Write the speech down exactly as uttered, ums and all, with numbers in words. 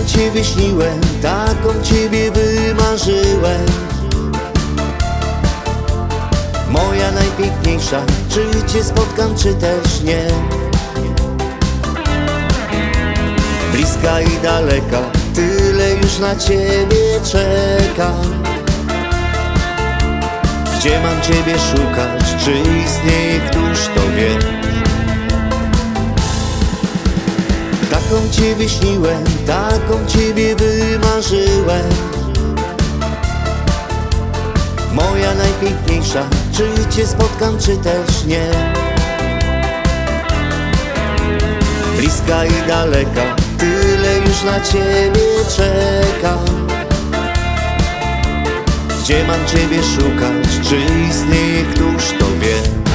Cię wyśniłem, taką Ciebie wymarzyłem. Moja najpiękniejsza, czy Cię spotkam, czy też nie? Bliska i daleka, tyle już na Ciebie czekam. Gdzie mam Ciebie szukać, czy istnieje, któż to wie? Taką Cię wyśniłem, taką Ciebie wymarzyłem. Moja najpiękniejsza, czy Cię spotkam, czy też nie? Bliska i daleka, tyle już na Ciebie czekam. Gdzie mam Ciebie szukać, czy istnieje, któż to wie?